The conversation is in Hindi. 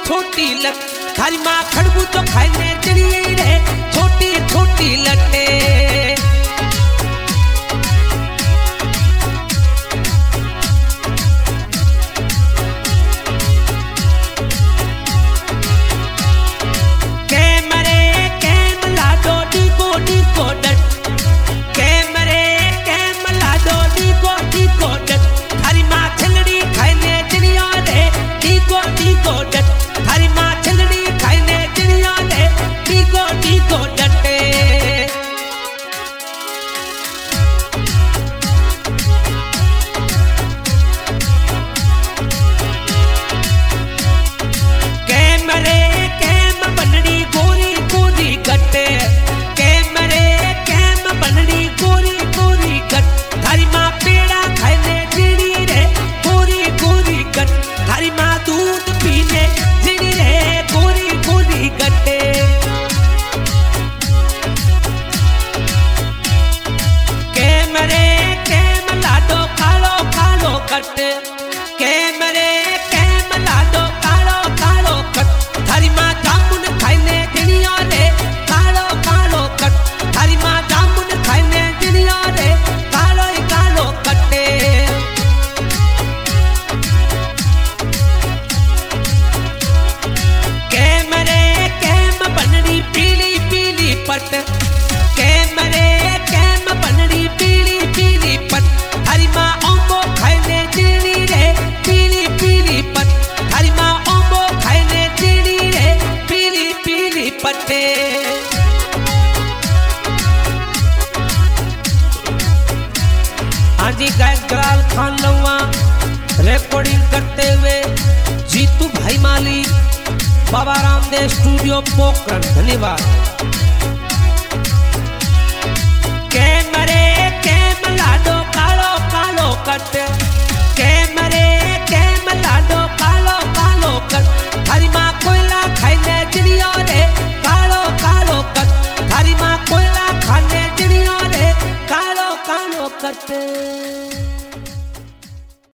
छोटी लट थारी माँ खड़बू तो खाने चिड़िए रे छोटी छोटी लटे हाजी गायक जलाल खान लौवा रिकॉर्डिंग करते हुए जीतू भाई माली बाबा रामदेव स्टूडियो पोखरण धन्यवाद। कैमरे कैम लाडो कालो कालो कट कैमरे कैम लाडो कालो कालो कट हरी माँ कोयला खाने चिड़िया रे कालो कालो कट हरी माँ कोयला खाने चिड़िया रे कालो कालो कट।